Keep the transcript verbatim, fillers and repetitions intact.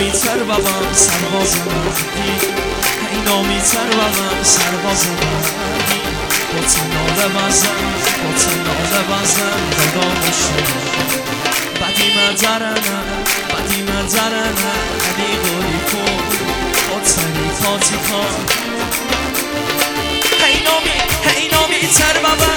نامیتر بابم سرباز مردی ای نامیتر بابم سرباز مردی با تناله بزن با تناله بزن دادا مشتری بدی مدرنه بدی مدرنه علی گولی کن با تنی تاتی کن ای نامی ای نامیتر بابم